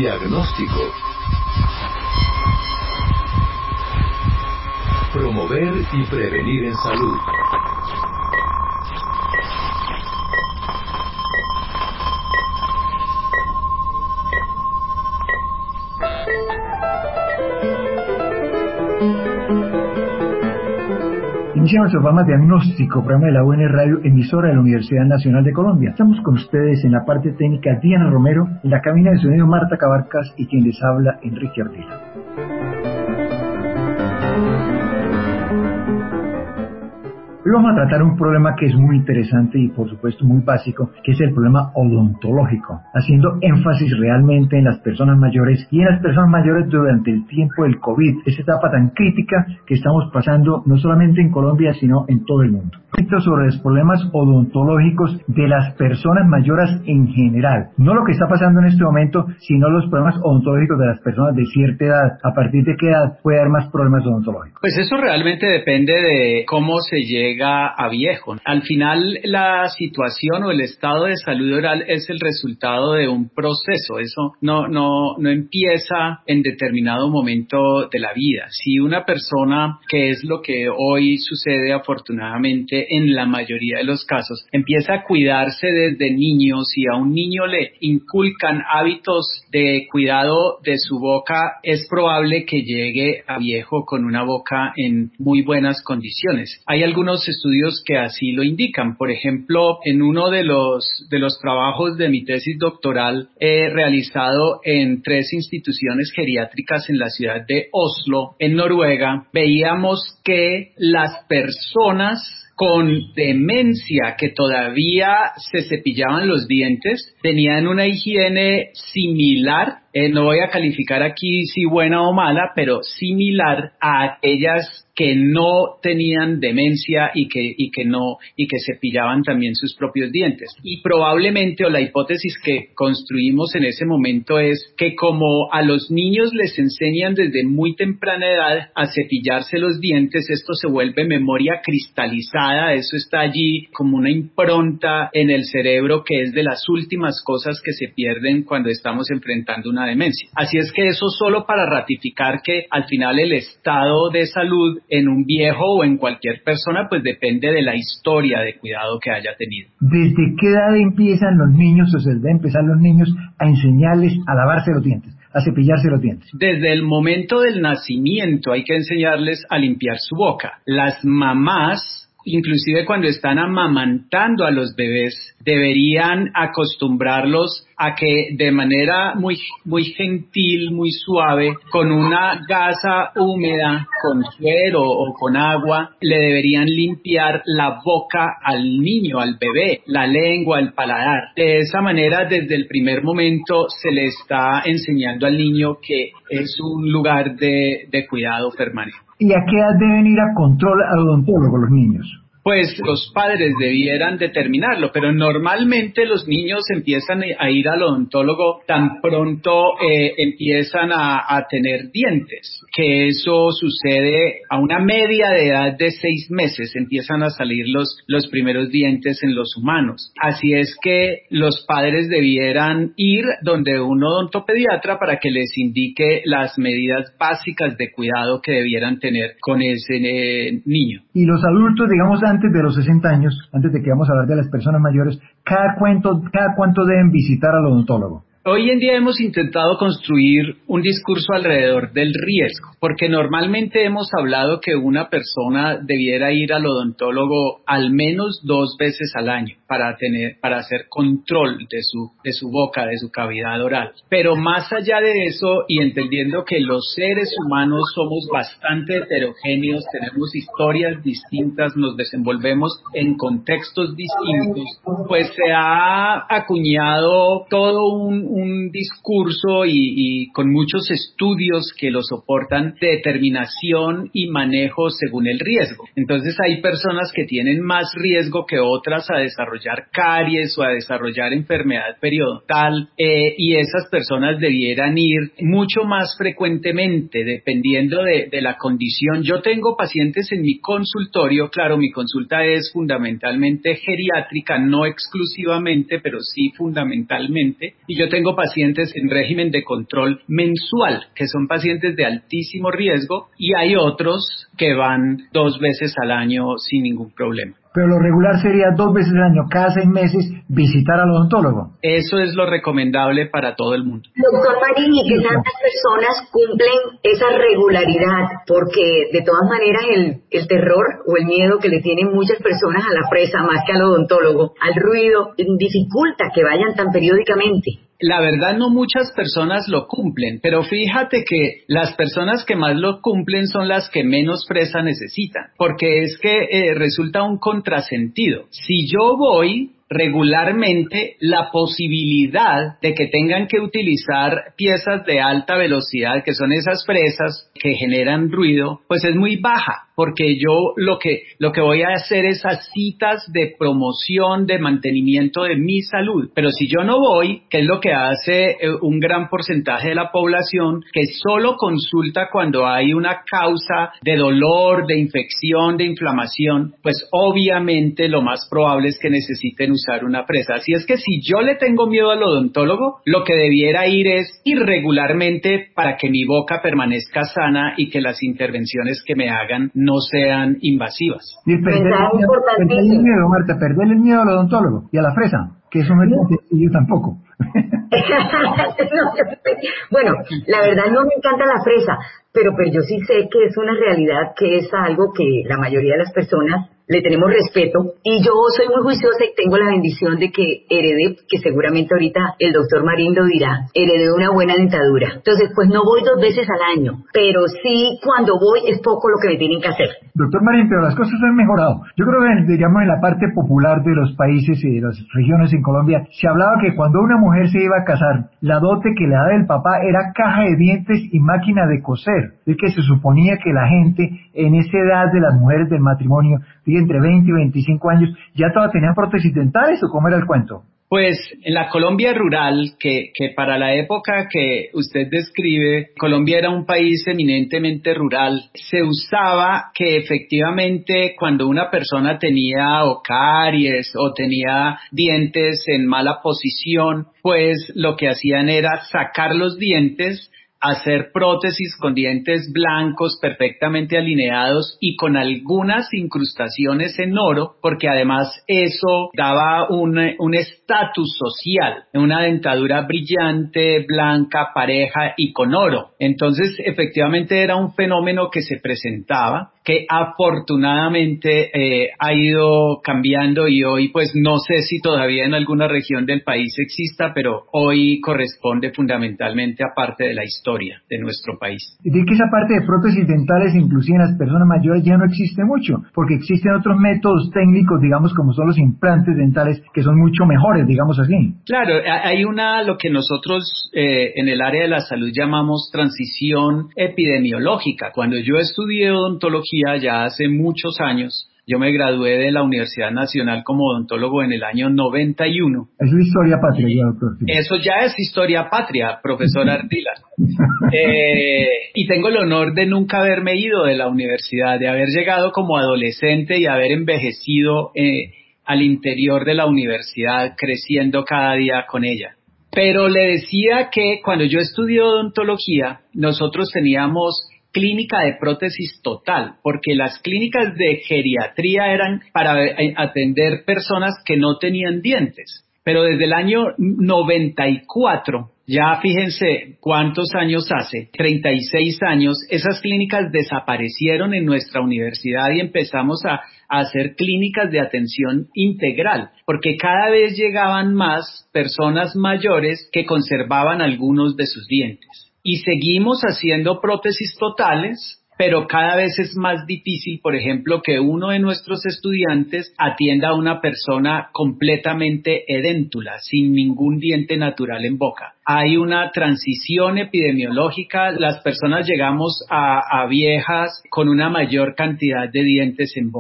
Diagnóstico. Promover y prevenir en salud. Inicia nuestro programa Diagnóstico, programa de la UN Radio, emisora de la Universidad Nacional de Colombia. Estamos con ustedes en la parte técnica Diana Romero, en la cabina de sonido Marta Cabarcas y quien les habla Enrique Ardila. Hoy vamos a tratar un problema que es muy interesante y por supuesto muy básico, que es el problema odontológico, haciendo énfasis realmente en las personas mayores y en las personas mayores durante el tiempo del COVID, esa etapa tan crítica que estamos pasando no solamente en Colombia sino en todo el mundo. Sobre los problemas odontológicos de las personas mayores en general, no lo que está pasando en este momento, sino los problemas odontológicos de las personas de cierta edad. ¿A partir de qué edad puede haber más problemas odontológicos? Pues eso realmente depende de cómo se llega a viejo. Al final, la situación o el estado de salud oral es el resultado de un proceso. Eso no empieza en determinado momento de la vida. Si una persona, que es lo que hoy sucede afortunadamente en la mayoría de los casos, empieza a cuidarse desde niños y a un niño le inculcan hábitos de cuidado de su boca, es probable que llegue a viejo con una boca en muy buenas condiciones. Hay algunos estudios que así lo indican. Por ejemplo, en uno de los trabajos de mi tesis doctoral realizado en 3 instituciones geriátricas en la ciudad de Oslo, en Noruega, veíamos que las personas con demencia que todavía se cepillaban los dientes tenían una higiene similar, no voy a calificar aquí si buena o mala, pero similar a aquellas que no tenían demencia y que cepillaban también sus propios dientes. Y probablemente, o la hipótesis que construimos en ese momento es que como a los niños les enseñan desde muy temprana edad a cepillarse los dientes, esto se vuelve memoria cristalizada, eso está allí como una impronta en el cerebro que es de las últimas cosas que se pierden cuando estamos enfrentando una demencia. Así es que eso solo para ratificar que al final el estado de salud en un viejo o en cualquier persona pues depende de la historia de cuidado que haya tenido. ¿Desde qué edad empiezan los niños o se deben empezar los niños a enseñarles a lavarse los dientes, a cepillarse los dientes? Desde el momento del nacimiento hay que enseñarles a limpiar su boca. Las mamás, inclusive cuando están amamantando a los bebés, deberían acostumbrarlos a que de manera muy gentil, muy suave, con una gasa húmeda, con suero o con agua, le deberían limpiar la boca al niño, al bebé, la lengua, el paladar. De esa manera, desde el primer momento se le está enseñando al niño que es un lugar de cuidado permanente. ¿Y a qué edad deben ir a control al odontólogo los niños? Pues los padres debieran determinarlo, pero normalmente los niños empiezan a ir al odontólogo tan pronto empiezan a tener dientes, que eso sucede a una media de edad de 6 meses, empiezan a salir los primeros dientes en los humanos. Así es que los padres debieran ir donde un odontopediatra para que les indique las medidas básicas de cuidado que debieran tener con ese niño. Y los adultos, digamos, antes de los 60 años, antes de que vamos a hablar de las personas mayores, ¿cada cuánto deben visitar al odontólogo? Hoy en día hemos intentado construir un discurso alrededor del riesgo, porque normalmente hemos hablado que una persona debiera ir al odontólogo al menos 2 veces al año para hacer control de su boca, de su cavidad oral. Pero más allá de eso, y entendiendo que los seres humanos somos bastante heterogéneos, tenemos historias distintas, nos desenvolvemos en contextos distintos, pues se ha acuñado todo un discurso y con muchos estudios que lo soportan de determinación y manejo según el riesgo. Entonces hay personas que tienen más riesgo que otras a desarrollar desarrollar caries o a desarrollar enfermedad periodontal, y esas personas debieran ir mucho más frecuentemente dependiendo de la condición. Yo tengo pacientes en mi consultorio, claro, mi consulta es fundamentalmente geriátrica, no exclusivamente, pero sí fundamentalmente, y yo tengo pacientes en régimen de control mensual, que son pacientes de altísimo riesgo, y hay otros que van 2 veces al año sin ningún problema. Pero lo regular sería 2 veces al año, cada 6 meses, visitar al odontólogo. Eso es lo recomendable para todo el mundo. Doctor Marín, ¿y qué tantas personas cumplen esa regularidad? Porque de todas maneras el terror o el miedo que le tienen muchas personas a la fresa, más que al odontólogo, al ruido, dificulta que vayan tan periódicamente. La verdad no muchas personas lo cumplen, pero fíjate que las personas que más lo cumplen son las que menos fresa necesitan, porque es que resulta un contrasentido. Si yo voy regularmente, la posibilidad de que tengan que utilizar piezas de alta velocidad, que son esas fresas que generan ruido, pues es muy baja, porque yo lo que voy a hacer es a citas de promoción, de mantenimiento de mi salud. Pero si yo no voy, que es lo que hace un gran porcentaje de la población, que solo consulta cuando hay una causa de dolor, de infección, de inflamación, pues obviamente lo más probable es que necesiten usar una fresa. Así es que si yo le tengo miedo al odontólogo, lo que debiera ir es irregularmente para que mi boca permanezca sana y que las intervenciones que me hagan no sean invasivas. Y perderle el miedo, Marta, perderle el miedo al odontólogo y a la fresa, que eso no es tan sencillo tampoco. Bueno, la verdad no me encanta la fresa, pero yo sí sé que es una realidad, que es algo que la mayoría de las personas le tenemos respeto, y yo soy muy juiciosa y tengo la bendición de que heredé, que seguramente ahorita el doctor Marín lo dirá, heredé una buena dentadura. Entonces, pues no voy 2 veces al año, pero sí cuando voy es poco lo que me tienen que hacer. Doctor Marín, pero las cosas han mejorado. Yo creo que, digamos, en la parte popular de los países y de las regiones en Colombia, se hablaba que cuando una mujer se iba a casar, la dote que le daba el papá era caja de dientes y máquina de coser. Es que se suponía que la gente en esa edad de las mujeres del matrimonio, entre 20 y 25 años, ya todas tenían prótesis dentales, ¿o cómo era el cuento? Pues en la Colombia rural, que para la época que usted describe, Colombia era un país eminentemente rural, se usaba que efectivamente cuando una persona tenía o caries o tenía dientes en mala posición, pues lo que hacían era sacar los dientes, hacer prótesis con dientes blancos perfectamente alineados y con algunas incrustaciones en oro, porque además eso daba un estatus social, una dentadura brillante, blanca, pareja y con oro. Entonces, efectivamente era un fenómeno que se presentaba, que afortunadamente ha ido cambiando, y hoy pues no sé si todavía en alguna región del país exista, pero hoy corresponde fundamentalmente a parte de la historia de nuestro país. Y de que esa parte de prótesis dentales, inclusive en las personas mayores, ya no existe mucho, porque existen otros métodos técnicos, digamos, como son los implantes dentales, que son mucho mejores, digamos así. Claro, hay lo que nosotros en el área de la salud llamamos transición epidemiológica. Cuando yo estudié odontología ya hace muchos años, yo me gradué de la Universidad Nacional como odontólogo en el año 91. Es historia patria, ya, doctor. Eso ya es historia patria, profesor Ardila. Y tengo el honor de nunca haberme ido de la universidad, de haber llegado como adolescente y haber envejecido al interior de la universidad, creciendo cada día con ella. Pero le decía que cuando yo estudié odontología, nosotros teníamos clínica de prótesis total, porque las clínicas de geriatría eran para atender personas que no tenían dientes. Pero desde el año 94, ya fíjense cuántos años hace, 36 años, esas clínicas desaparecieron en nuestra universidad y empezamos a hacer clínicas de atención integral, porque cada vez llegaban más personas mayores que conservaban algunos de sus dientes. Y seguimos haciendo prótesis totales, pero cada vez es más difícil, por ejemplo, que uno de nuestros estudiantes atienda a una persona completamente edéntula, sin ningún diente natural en boca. Hay una transición epidemiológica, las personas llegamos a viejas con una mayor cantidad de dientes en boca.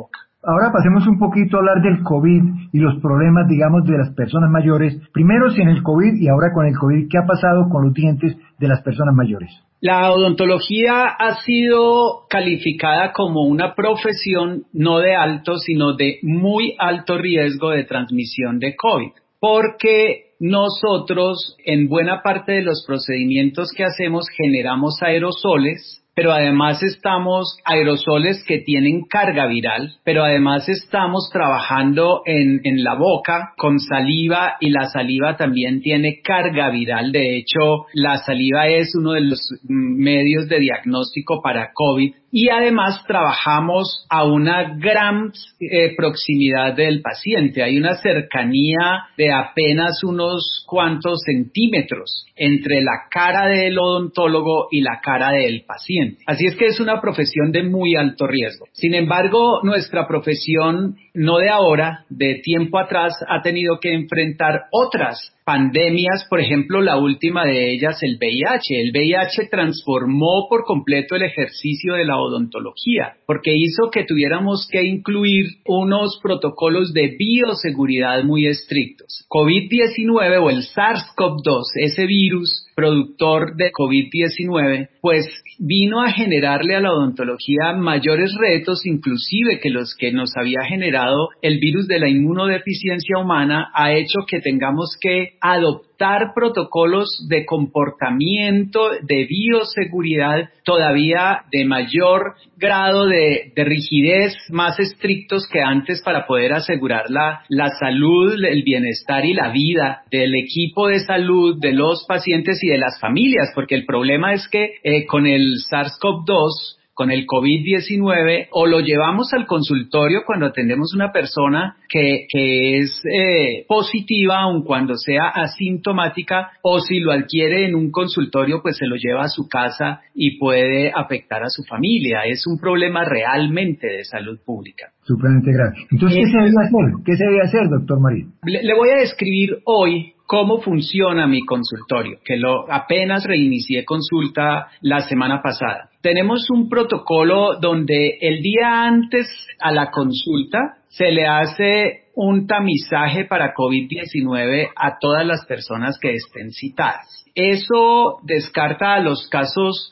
Ahora pasemos un poquito a hablar del COVID y los problemas, digamos, de las personas mayores. Primero sin el COVID y ahora con el COVID, ¿qué ha pasado con los dientes de las personas mayores? La odontología ha sido calificada como una profesión no de alto, sino de muy alto riesgo de transmisión de COVID, porque nosotros en buena parte de los procedimientos que hacemos generamos aerosoles, pero además estamos aerosoles que tienen carga viral, pero además estamos trabajando en la boca con saliva y la saliva también tiene carga viral. De hecho, la saliva es uno de los medios de diagnóstico para COVID y además trabajamos a una gran proximidad del paciente. Hay una cercanía de apenas unos cuantos centímetros entre la cara del odontólogo y la cara del paciente. Así es que es una profesión de muy alto riesgo. Sin embargo, nuestra profesión, no de ahora, de tiempo atrás, ha tenido que enfrentar otras pandemias, por ejemplo, la última de ellas, el VIH. El VIH transformó por completo el ejercicio de la odontología, porque hizo que tuviéramos que incluir unos protocolos de bioseguridad muy estrictos. COVID-19 o el SARS-CoV-2, ese virus productor de COVID-19, pues vino a generarle a la odontología mayores retos, inclusive que los que nos había generado el virus de la inmunodeficiencia humana, ha hecho que tengamos que adoptar protocolos de comportamiento, de bioseguridad todavía de mayor grado de rigidez, más estrictos que antes para poder asegurar la salud, el bienestar y la vida del equipo de salud, de los pacientes y de las familias, porque el problema es que con el SARS-CoV-2, con el COVID-19, o lo llevamos al consultorio cuando atendemos una persona que es positiva, aun cuando sea asintomática, o si lo adquiere en un consultorio, pues se lo lleva a su casa y puede afectar a su familia. Es un problema realmente de salud pública. Supremamente grave. Entonces, ¿qué se debe hacer? ¿Qué se debe hacer, doctor Marín? Le voy a describir hoy cómo funciona mi consultorio, que apenas reinicié consulta la semana pasada. Tenemos un protocolo donde el día antes a la consulta se le hace un tamizaje para COVID-19 a todas las personas que estén citadas. Eso descarta a los casos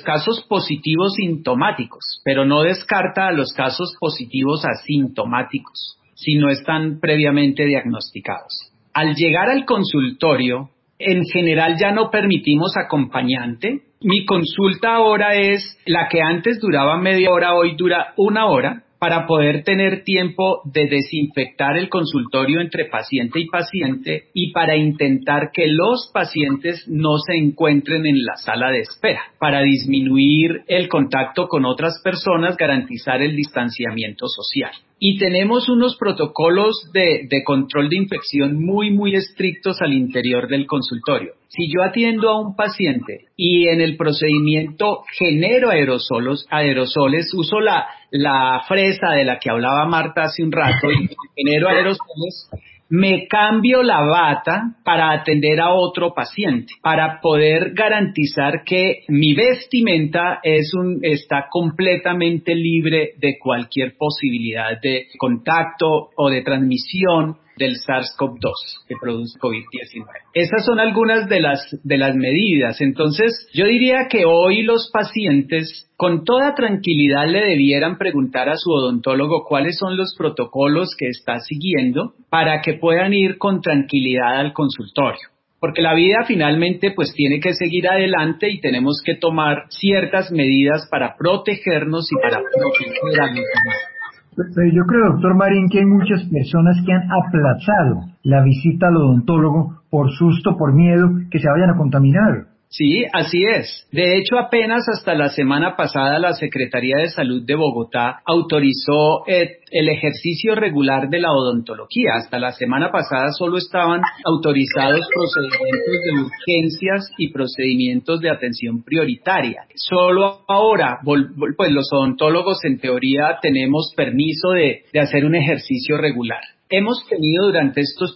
positivos sintomáticos, pero no descarta a los casos positivos asintomáticos, si no están previamente diagnosticados. Al llegar al consultorio, en general ya no permitimos acompañante. Mi consulta ahora es la que antes duraba media hora, hoy dura 1 hora, para poder tener tiempo de desinfectar el consultorio entre paciente y paciente y para intentar que los pacientes no se encuentren en la sala de espera, para disminuir el contacto con otras personas, garantizar el distanciamiento social. Y tenemos unos protocolos de control de infección muy, muy estrictos al interior del consultorio. Si yo atiendo a un paciente y en el procedimiento genero aerosoles, uso la fresa de la que hablaba Marta hace un rato y genero aerosoles, me cambio la bata para atender a otro paciente, para poder garantizar que mi vestimenta está completamente libre de cualquier posibilidad de contacto o de transmisión del SARS-CoV-2 que produce COVID-19. Esas son algunas de las medidas. Entonces, yo diría que hoy los pacientes con toda tranquilidad le debieran preguntar a su odontólogo cuáles son los protocolos que está siguiendo para que puedan ir con tranquilidad al consultorio. Porque la vida finalmente pues tiene que seguir adelante y tenemos que tomar ciertas medidas para protegernos y para proteger a los demás. Pero yo creo, doctor Marín, que hay muchas personas que han aplazado la visita al odontólogo por susto, por miedo que se vayan a contaminar. Sí, así es. De hecho, apenas hasta la semana pasada la Secretaría de Salud de Bogotá autorizó el ejercicio regular de la odontología. Hasta la semana pasada solo estaban autorizados procedimientos de urgencias y procedimientos de atención prioritaria. Solo ahora, pues los odontólogos en teoría tenemos permiso de hacer un ejercicio regular. hemos tenido durante estos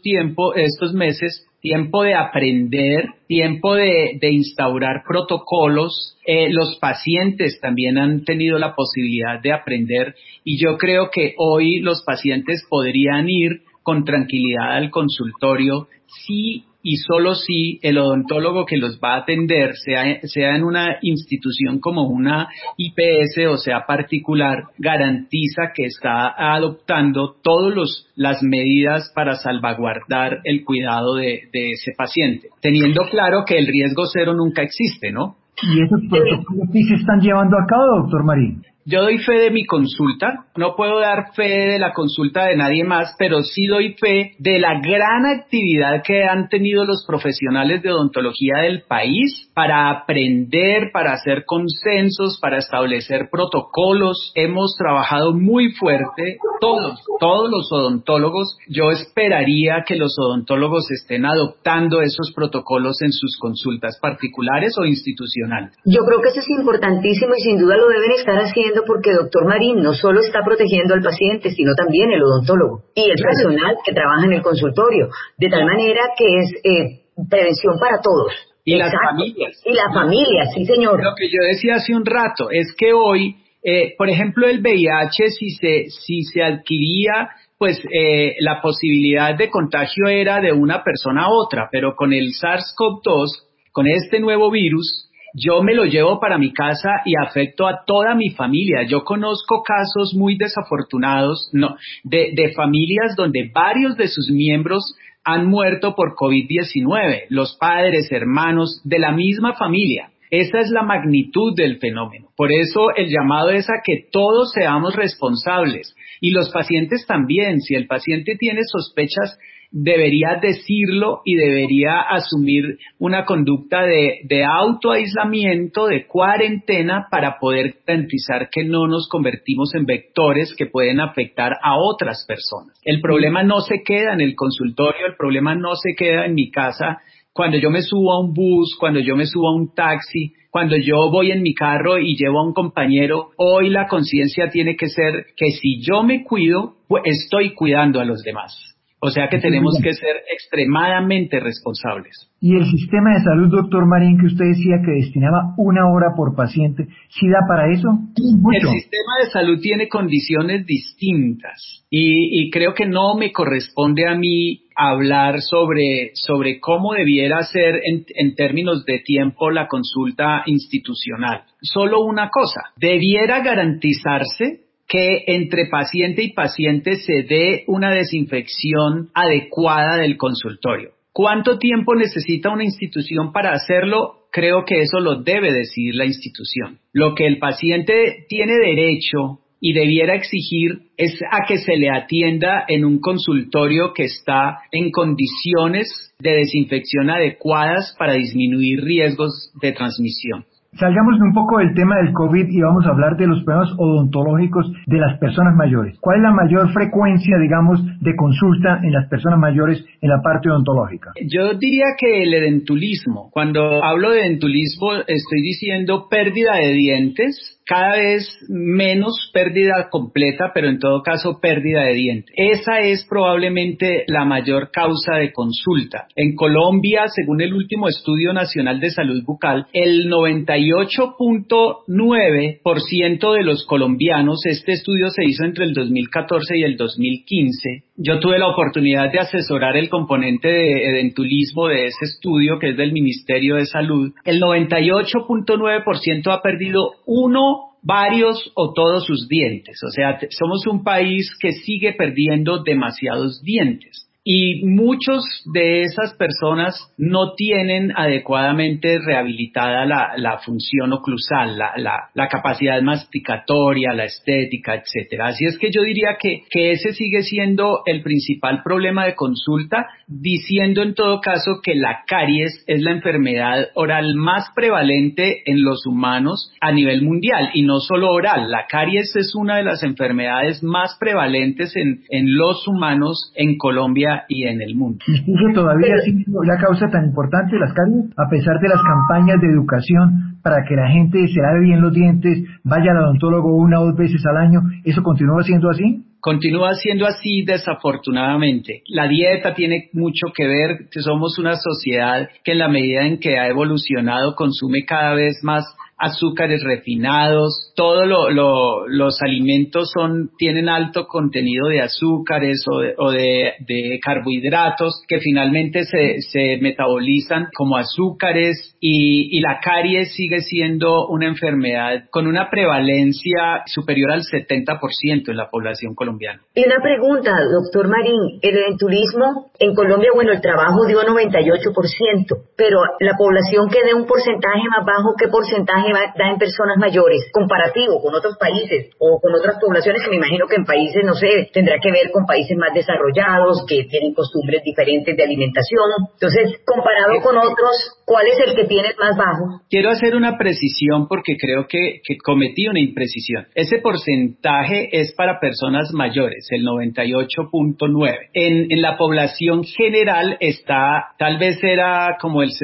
meses, tiempo de aprender, tiempo de instaurar protocolos. Los pacientes también han tenido la posibilidad de aprender y yo creo que hoy los pacientes podrían ir con tranquilidad al consultorio si y solo si el odontólogo que los va a atender, sea en una institución como una IPS o sea particular, garantiza que está adoptando todas las medidas para salvaguardar el cuidado de ese paciente, teniendo claro que el riesgo cero nunca existe, ¿no? ¿Y esos protocolos sí se están llevando a cabo, doctor Marín? Yo doy fe de mi consulta, no puedo dar fe de la consulta de nadie más, pero sí doy fe de la gran actividad que han tenido los profesionales de odontología del país para aprender, para hacer consensos, para establecer protocolos. Hemos trabajado muy fuerte, todos los odontólogos. Yo esperaría que los odontólogos estén adoptando esos protocolos en sus consultas particulares o institucionales. Yo creo que eso es importantísimo y sin duda lo deben estar haciendo porque, doctor Marín, no solo está protegiendo al paciente, sino también el odontólogo y el personal que trabaja en el consultorio, de tal manera que es prevención para todos. Y Exacto. Las familias. Y la familia, sí señor. Lo que yo decía hace un rato es que hoy, por ejemplo, el VIH, si se adquiría, pues la posibilidad de contagio era de una persona a otra, pero con el SARS-CoV-2, con este nuevo virus, yo me lo llevo para mi casa y afecto a toda mi familia. Yo conozco casos muy desafortunados, de familias donde varios de sus miembros han muerto por COVID-19, los padres, hermanos de la misma familia. Esa es la magnitud del fenómeno. Por eso el llamado es a que todos seamos responsables y los pacientes también. Si el paciente tiene sospechas, debería decirlo y debería asumir una conducta de autoaislamiento, de cuarentena, para poder garantizar que no nos convertimos en vectores que pueden afectar a otras personas. El problema no se queda en el consultorio, el problema no se queda en mi casa. Cuando yo me subo a un bus, cuando yo me subo a un taxi, cuando yo voy en mi carro y llevo a un compañero, hoy la conciencia tiene que ser que si yo me cuido, pues estoy cuidando a los demás. O sea que tenemos que ser extremadamente responsables. Y el sistema de salud, doctor Marín, que usted decía que destinaba 1 hora por paciente, ¿sí da para eso? El sistema de salud tiene condiciones distintas y creo que no me corresponde a mí hablar sobre cómo debiera ser en términos de tiempo la consulta institucional. Solo una cosa, debiera garantizarse que entre paciente y paciente se dé una desinfección adecuada del consultorio. ¿Cuánto tiempo necesita una institución para hacerlo? Creo que eso lo debe decidir la institución. Lo que el paciente tiene derecho y debiera exigir es a que se le atienda en un consultorio que está en condiciones de desinfección adecuadas para disminuir riesgos de transmisión. Salgamos un poco del tema del COVID y vamos a hablar de los problemas odontológicos de las personas mayores. ¿Cuál es la mayor frecuencia, digamos, de consulta en las personas mayores en la parte odontológica? Yo diría que el edentulismo. Cuando hablo de edentulismo estoy diciendo pérdida de dientes, cada vez menos pérdida completa, pero en todo caso pérdida de dientes. Esa es probablemente la mayor causa de consulta. En Colombia, según el último Estudio Nacional de Salud Bucal, el 98.9% de los colombianos, este estudio se hizo entre el 2014 y el 2015, yo tuve la oportunidad de asesorar el componente de edentulismo de ese estudio, que es del Ministerio de Salud. El 98.9% ha perdido varios o todos sus dientes. O sea, somos un país que sigue perdiendo demasiados dientes. Y muchos de esas personas no tienen adecuadamente rehabilitada la función oclusal, la capacidad masticatoria, la estética, etcétera. Así es que yo diría que ese sigue siendo el principal problema de consulta, diciendo en todo caso que la caries es la enfermedad oral más prevalente en los humanos a nivel mundial, y no solo oral. La caries es una de las enfermedades más prevalentes en los humanos en Colombia y en el mundo. ¿Y sigue todavía siendo la causa tan importante de las caries, a pesar de las campañas de educación para que la gente se lave bien los dientes, vaya al odontólogo 1 o 2 veces al año? ¿Eso continúa siendo así? Continúa siendo así, desafortunadamente. La dieta tiene mucho que ver. Somos una sociedad que en la medida en que ha evolucionado consume cada vez más azúcares refinados, todos los alimentos tienen alto contenido de azúcares o de carbohidratos que finalmente se metabolizan como azúcares y la caries sigue siendo una enfermedad con una prevalencia superior al 70% en la población colombiana. Y una pregunta, doctor Marín, el eventurismo en Colombia, bueno, el trabajo dio 98%, pero la población que dé un porcentaje más bajo, ¿qué porcentaje da en personas mayores, comparativo con otros países o con otras poblaciones que me imagino que en países, no sé, tendrá que ver con países más desarrollados, que tienen costumbres diferentes de alimentación? Entonces, comparado con otros, ¿cuál es el que tiene más bajo? Quiero hacer una precisión porque creo que cometí una imprecisión. Ese porcentaje es para personas mayores, el 98.9. En la población general está, tal vez era como el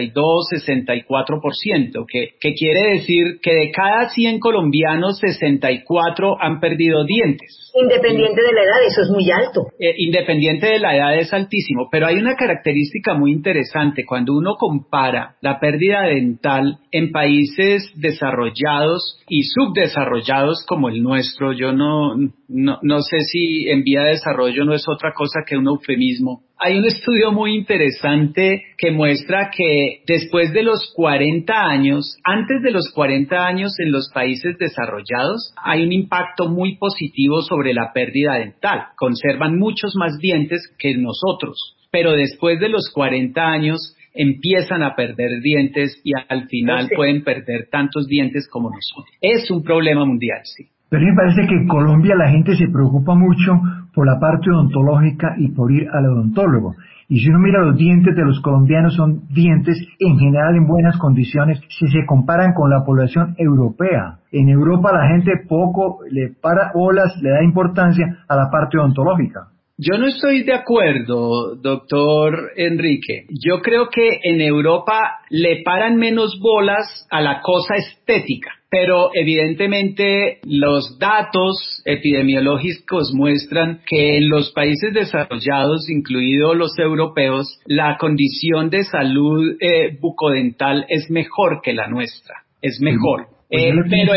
62-64%, que quiere decir que de cada 100 colombianos, 64 han perdido dientes. Independiente de la edad, eso es muy alto. Independiente de la edad es altísimo, pero hay una característica muy interesante. Cuando uno compara la pérdida dental en países desarrollados y subdesarrollados como el nuestro, yo no sé si en vía de desarrollo no es otra cosa que un eufemismo. Hay un estudio muy interesante que muestra que después de los 40 años, antes de los 40 años en los países desarrollados, hay un impacto muy positivo sobre la pérdida dental. Conservan muchos más dientes que nosotros, pero después de los 40 años empiezan a perder dientes y al final pueden perder tantos dientes como nosotros. Es un problema mundial, sí. Pero a mí me parece que en Colombia la gente se preocupa mucho por la parte odontológica y por ir al odontólogo. Y si uno mira los dientes de los colombianos, son dientes en general en buenas condiciones si se comparan con la población europea. En Europa la gente poco le para bolas, le da importancia a la parte odontológica. Yo no estoy de acuerdo, doctor Enrique. Yo creo que en Europa le paran menos bolas a la cosa estética, pero evidentemente los datos epidemiológicos muestran que en los países desarrollados, incluidos los europeos, la condición de salud bucodental es mejor que la nuestra, es mejor. Pero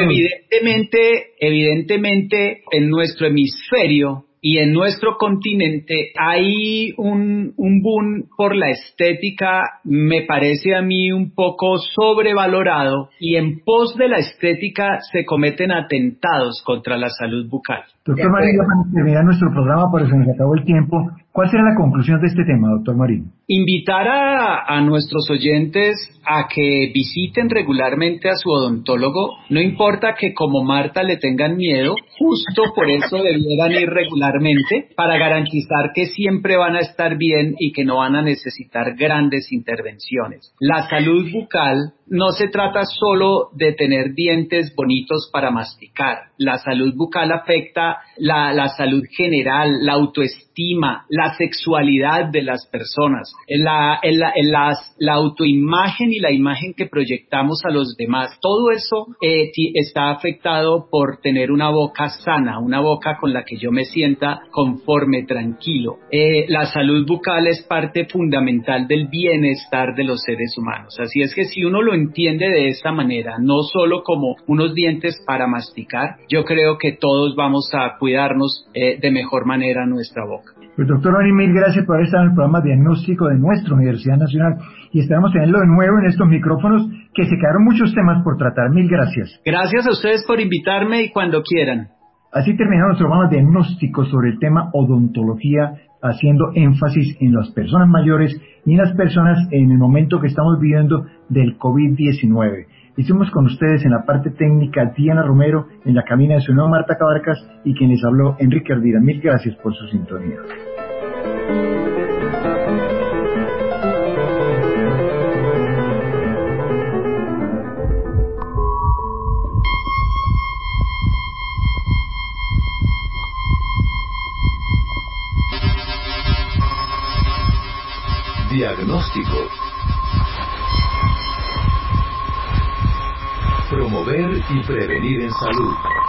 evidentemente en nuestro hemisferio y en nuestro continente hay un boom por la estética, me parece a mí un poco sobrevalorado, y en pos de la estética se cometen atentados contra la salud bucal. Doctor Marín, para terminar nuestro programa, por eso nos acabó el tiempo, ¿cuál será la conclusión de este tema, doctor Marín? Invitar a nuestros oyentes a que visiten regularmente a su odontólogo. No importa que como Marta le tengan miedo, justo por eso debieran ir regularmente, para garantizar que siempre van a estar bien y que no van a necesitar grandes intervenciones. La salud bucal no se trata solo de tener dientes bonitos para masticar. La salud bucal afecta la salud general, la autoestima, la sexualidad de las personas, la autoimagen y la imagen que proyectamos a los demás. Todo eso está afectado por tener una boca sana, una boca con la que yo me sienta conforme, tranquilo. La salud bucal es parte fundamental del bienestar de los seres humanos. Así es que si uno lo entiende de esta manera, no solo como unos dientes para masticar, yo creo que todos vamos a cuidarnos de mejor manera nuestra boca. Pues doctor Marín, mil gracias por estar en el programa diagnóstico de nuestra Universidad Nacional y esperamos tenerlo de nuevo en estos micrófonos, que se quedaron muchos temas por tratar. Mil gracias. Gracias a ustedes por invitarme y cuando quieran. Así terminamos nuestro programa diagnóstico sobre el tema odontología, haciendo énfasis en las personas mayores y en las personas en el momento que estamos viviendo del COVID-19. Hicimos con ustedes en la parte técnica Diana Romero, en la cabina de su nueva Marta Cabarcas y quien les habló Enrique Ardila. Mil gracias por su sintonía. Diagnóstico. Promover y prevenir en salud.